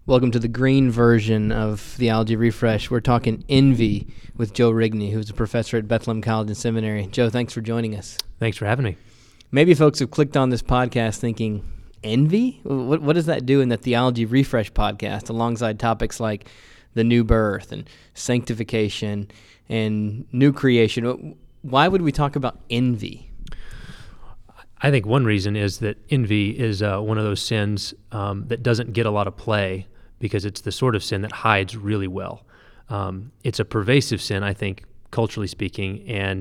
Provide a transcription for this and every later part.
Welcome to the green version of Theology Refresh. We're talking envy with Joe Rigney, who's a professor at Bethlehem College and Seminary. Joe, thanks for joining us. Thanks for having me. Maybe folks have clicked on this podcast thinking, envy? What does that do in the Theology Refresh podcast alongside topics like the new birth and sanctification and new creation? Why would we talk about envy? I think one reason is that envy is one of those sins that doesn't get a lot of play because it's the sort of sin that hides really well. It's a pervasive sin, I think, culturally speaking, and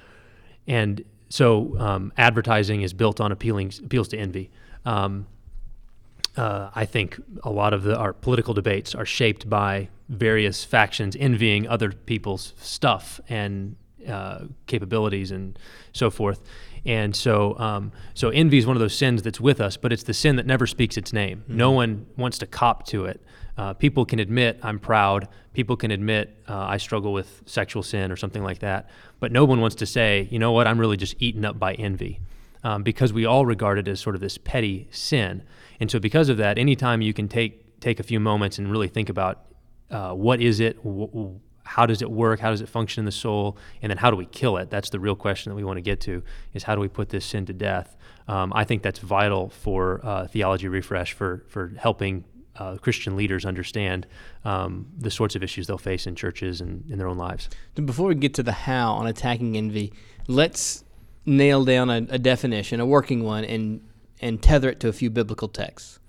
so advertising is built on appeals to envy. I think a lot of our political debates are shaped by various factions envying other people's stuff and capabilities and so forth. And so envy is one of those sins that's with us, but it's the sin that never speaks its name. Mm-hmm. No one wants to cop to it. People can admit, I'm proud. People can admit, I struggle with sexual sin or something like that. But no one wants to say, you know what, I'm really just eaten up by envy. Because we all regard it as sort of this petty sin. And so because of that, anytime you can take a few moments and really think about what is it, how does it work? How does it function in the soul? And then how do we kill it? That's the real question that we want to get to, is how do we put this sin to death? I think that's vital for Theology Refresh, for helping Christian leaders understand the sorts of issues they'll face in churches and in their own lives. Before we get to the how on attacking envy, let's nail down a definition, a working one, and tether it to a few biblical texts.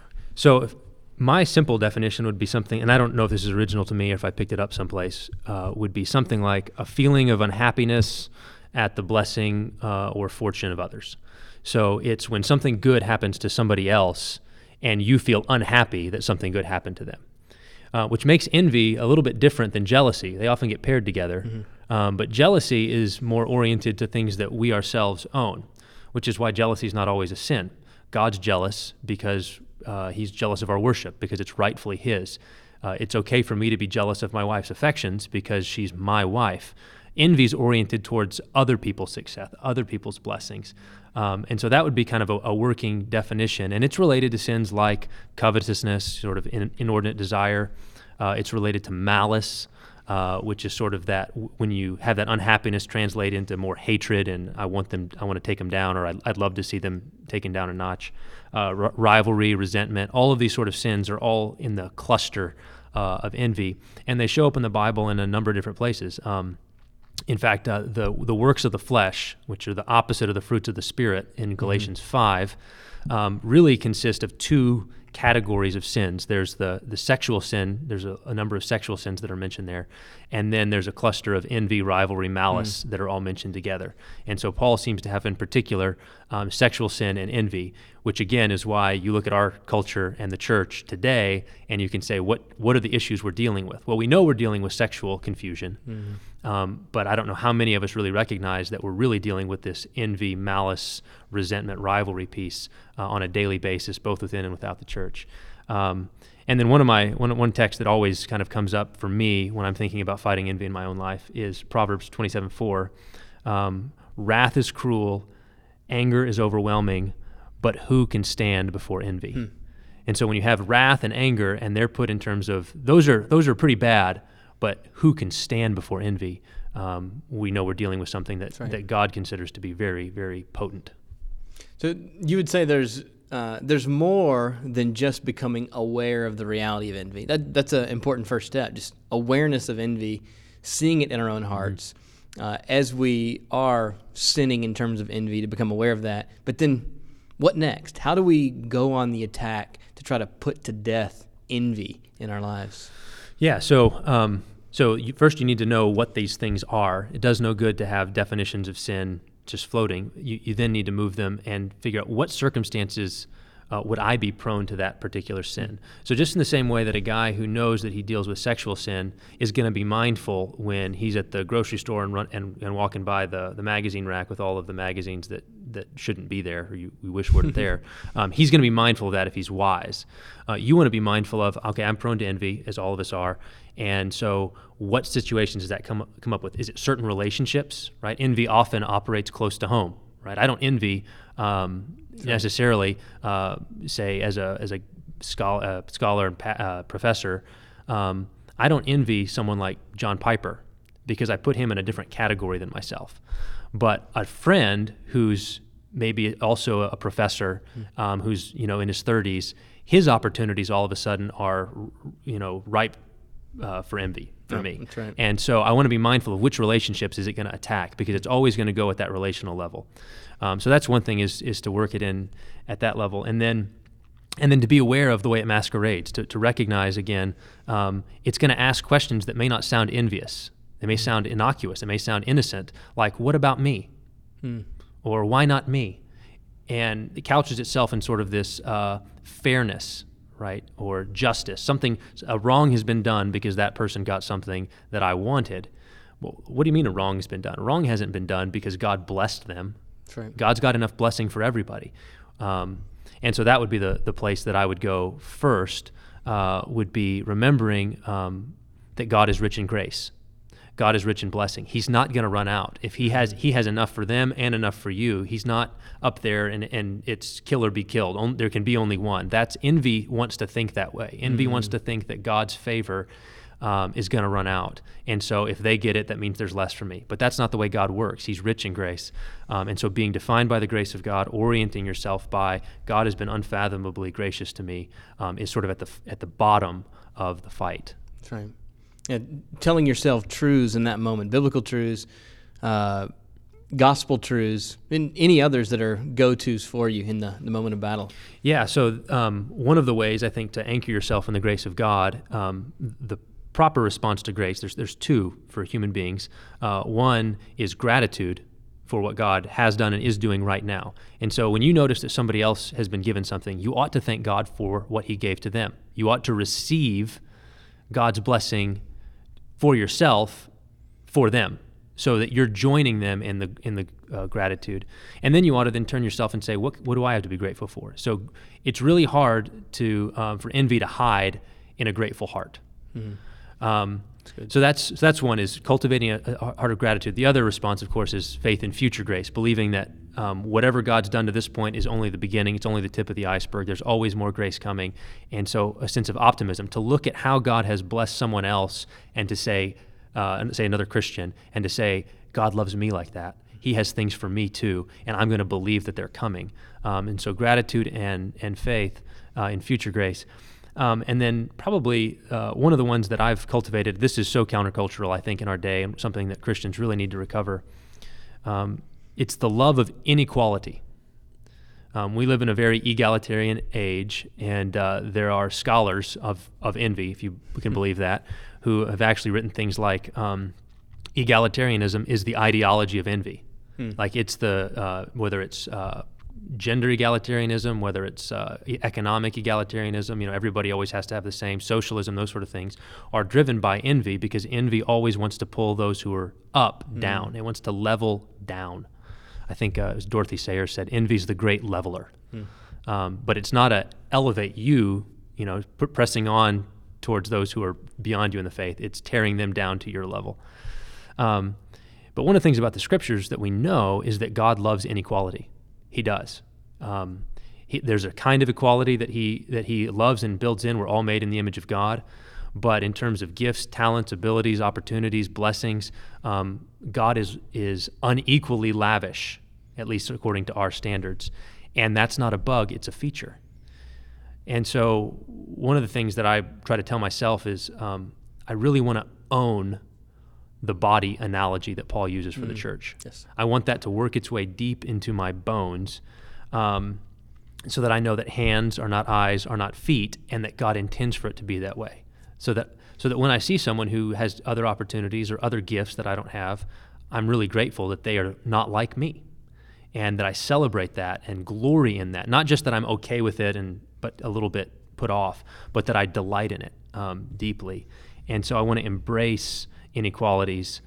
So my simple definition would be something, and I don't know if this is original to me or if I picked it up someplace, would be something like a feeling of unhappiness at the blessing or fortune of others. So it's when something good happens to somebody else and you feel unhappy that something good happened to them, which makes envy a little bit different than jealousy. They often get paired together. Mm-hmm. But jealousy is more oriented to things that we ourselves own, which is why jealousy is not always a sin. God's jealous because he's jealous of our worship because it's rightfully his. It's okay for me to be jealous of my wife's affections because she's my wife. Envy is oriented towards other people's success, other people's blessings. And so that would be kind of a working definition. And it's related to sins like covetousness, sort of inordinate desire. It's related to malice, which is sort of that when you have that unhappiness translate into more hatred and I want to take them down, or I'd love to see them taken down a notch. Rivalry, resentment, all of these sort of sins are all in the cluster of envy, and they show up in the Bible in a number of different places. In fact, the works of the flesh, which are the opposite of the fruits of the Spirit in Galatians 5, really consist of two categories of sins. There's the sexual sin. There's a number of sexual sins that are mentioned there. And then there's a cluster of envy, rivalry, malice that are all mentioned together. And so Paul seems to have in particular sexual sin and envy, which again is why you look at our culture and the church today and you can say, what are the issues we're dealing with? Well, we know we're dealing with sexual confusion, but I don't know how many of us really recognize that we're really dealing with this envy, malice, resentment, rivalry piece on a daily basis, both within and without the church. And then one text that always kind of comes up for me when I'm thinking about fighting envy in my own life is Proverbs 27:4. Wrath is cruel, anger is overwhelming, but who can stand before envy? And so when you have wrath and anger, and they're put in terms of those are pretty bad, but who can stand before envy? We know we're dealing with something that God considers to be very, very potent. So you would say there's more than just becoming aware of the reality of envy. That's an important first step, just awareness of envy, seeing it in our own hearts as we are sinning in terms of envy, to become aware of that. But then what next? How do we go on the attack to try to put to death envy in our lives? Yeah, so first you need to know what these things are. It does no good to have definitions of sin just floating. You then need to move them and figure out what circumstances would I be prone to that particular sin. So just in the same way that a guy who knows that he deals with sexual sin is going to be mindful when he's at the grocery store and walking by the magazine rack with all of the magazines that shouldn't be there, or we wish weren't there, he's going to be mindful of that if he's wise. You want to be mindful of, okay, I'm prone to envy, as all of us are, and so what situations does that come up with? Is it certain relationships, right? Envy often operates close to home, right? I don't envy necessarily, say, as a scholar and professor, I don't envy someone like John Piper because I put him in a different category than myself. But a friend who's maybe also a professor, who's in his 30s, his opportunities all of a sudden are ripe for envy for me. That's right. And so I want to be mindful of which relationships is it going to attack, because it's always going to go at that relational level. So that's one thing, is to work it in at that level, and then to be aware of the way it masquerades, to recognize again, it's going to ask questions that may not sound envious. They may sound innocuous. They may sound innocent, like, what about me? Or why not me? And it couches itself in sort of this fairness, right, or justice. A wrong has been done because that person got something that I wanted. Well, what do you mean a wrong has been done? A wrong hasn't been done because God blessed them. That's right. God's got enough blessing for everybody. And so that would be the place that I would go first, would be remembering that God is rich in grace. God is rich in blessing. He's not going to run out. If he has enough for them and enough for you, he's not up there and it's kill or be killed. There can be only one. That's envy wants to think that way. Envy wants to think that God's favor is going to run out. And so if they get it, that means there's less for me. But that's not the way God works. He's rich in grace. And so being defined by the grace of God, orienting yourself by God has been unfathomably gracious to me, is sort of at the bottom of the fight. That's right. Yeah, telling yourself truths in that moment, biblical truths, gospel truths, and any others that are go-tos for you in the moment of battle. Yeah, so one of the ways, I think, to anchor yourself in the grace of God, the proper response to grace, there's two for human beings. One is gratitude for what God has done and is doing right now. And so when you notice that somebody else has been given something, you ought to thank God for what he gave to them. You ought to receive God's blessing for yourself, for them, so that you're joining them in the gratitude. And then you ought to then turn yourself and say, what do I have to be grateful for? So it's really hard for envy to hide in a grateful heart. So that's one, is cultivating a heart of gratitude. The other response, of course, is faith in future grace, believing that whatever God's done to this point is only the beginning. It's only the tip of the iceberg. There's always more grace coming. And so a sense of optimism, to look at how God has blessed someone else and to say another Christian, and to say, God loves me like that. He has things for me too, and I'm going to believe that they're coming. And so gratitude and faith in future grace. And then probably one of the ones that I've cultivated, this is so countercultural, I think, in our day, and something that Christians really need to recover. It's the love of inequality. We live in a very egalitarian age, and there are scholars of envy, if you can believe that, who have actually written things like egalitarianism is the ideology of envy. Like it's whether it's gender egalitarianism, whether it's economic egalitarianism, everybody always has to have the same, socialism, those sort of things, are driven by envy, because envy always wants to pull those who are up down. It wants to level down. I think as Dorothy Sayers said, envy's the great leveler. But it's not a elevate you, pressing on towards those who are beyond you in the faith. It's tearing them down to your level. But one of the things about the scriptures that we know is that God loves inequality. He does. There's a kind of equality that he loves and builds in. We're all made in the image of God. But in terms of gifts, talents, abilities, opportunities, blessings, God is unequally lavish, at least according to our standards. And that's not a bug, it's a feature. And so one of the things that I try to tell myself is I really want to own the body analogy that Paul uses for the church. Yes. I want that to work its way deep into my bones, so that I know that hands are not eyes, are not feet, and that God intends for it to be that way. So that when I see someone who has other opportunities or other gifts that I don't have, I'm really grateful that they are not like me, and that I celebrate that and glory in that. Not just that I'm okay with it but a little bit put off, but that I delight in it deeply. And so I want to embrace inequalities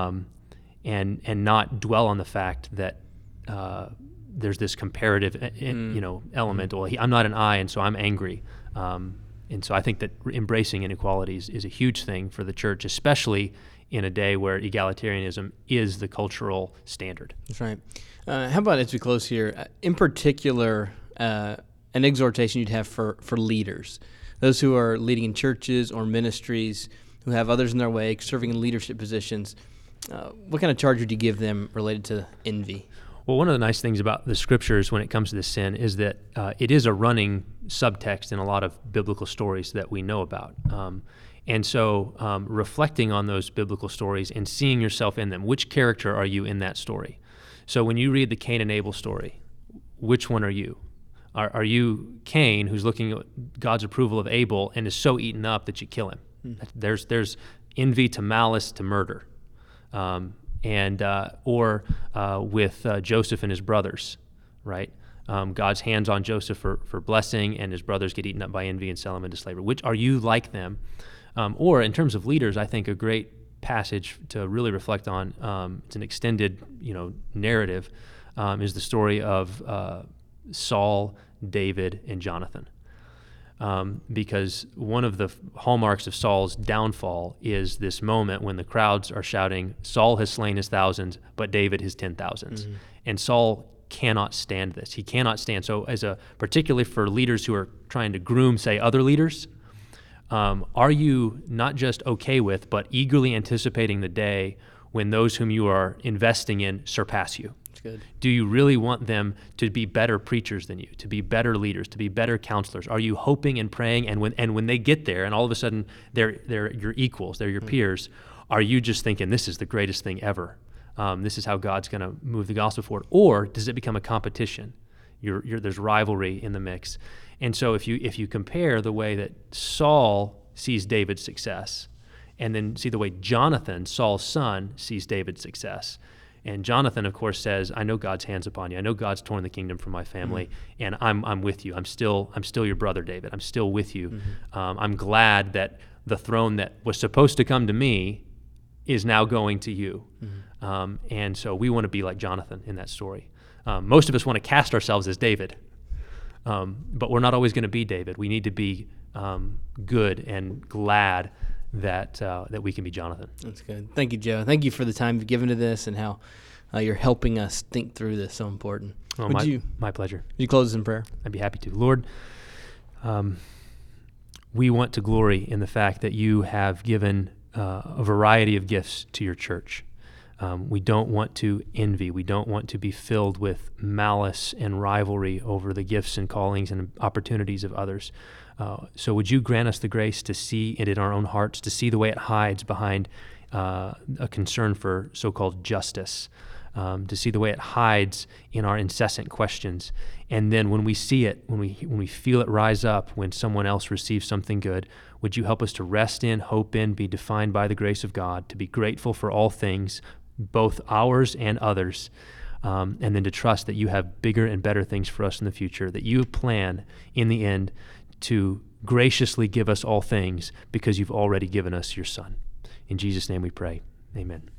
and not dwell on the fact that there's this comparative element. Well, I'm not an I, and so I'm angry. And so I think that embracing inequalities is a huge thing for the church, especially in a day where egalitarianism is the cultural standard. That's right. How about, as we close here, in particular, an exhortation you'd have for leaders, those who are leading in churches or ministries, who have others in their way, serving in leadership positions. What kind of charge would you give them related to envy? Well, one of the nice things about the scriptures when it comes to this sin is that it is a running subtext in a lot of biblical stories that we know about. And so reflecting on those biblical stories and seeing yourself in them, which character are you in that story? So when you read the Cain and Abel story, which one are you? Are you Cain, who's looking at God's approval of Abel and is so eaten up that you kill him? There's envy to malice to murder. Or with Joseph and his brothers, right? God's hands on Joseph for blessing, and his brothers get eaten up by envy and sell him into slavery. Which are you like them? Or in terms of leaders, I think a great passage to really reflect on, it's an extended, narrative, is the story of Saul, David, and Jonathan. Because one of the hallmarks of Saul's downfall is this moment when the crowds are shouting, Saul has slain his thousands, but David his 10,000s. Mm-hmm. And Saul cannot stand this. He cannot stand. So particularly for leaders who are trying to groom, say, other leaders, are you not just okay with, but eagerly anticipating the day when those whom you are investing in surpass you? Good. Do you really want them to be better preachers than you, to be better leaders, to be better counselors? Are you hoping and praying, and when they get there, and all of a sudden they're your equals, they're your peers, are you just thinking this is the greatest thing ever? This is how God's going to move the gospel forward, or does it become a competition? There's rivalry in the mix, and so if you compare the way that Saul sees David's success, and then see the way Jonathan, Saul's son, sees David's success. And Jonathan, of course, says, I know God's hand's upon you. I know God's torn the kingdom from my family, and I'm with you. I'm still your brother, David. I'm still with you. Mm-hmm. I'm glad that the throne that was supposed to come to me is now going to you. Mm-hmm. And so we want to be like Jonathan in that story. Most of us want to cast ourselves as David, but we're not always going to be David. We need to be good and glad that we can be Jonathan. That's good. Thank you, Joe. Thank you for the time you've given to this and how you're helping us think through this. So important. Well, my pleasure. Would you close us in prayer? I'd be happy to. Lord, we want to glory in the fact that you have given a variety of gifts to your church. We don't want to envy. We don't want to be filled with malice and rivalry over the gifts and callings and opportunities of others. So would you grant us the grace to see it in our own hearts, to see the way it hides behind a concern for so-called justice, to see the way it hides in our incessant questions. And then when we see it, when we feel it rise up, when someone else receives something good, would you help us to rest in, hope in, be defined by the grace of God, to be grateful for all things, both ours and others, and then to trust that you have bigger and better things for us in the future, that you plan in the end to graciously give us all things because you've already given us your Son. In Jesus' name we pray. Amen.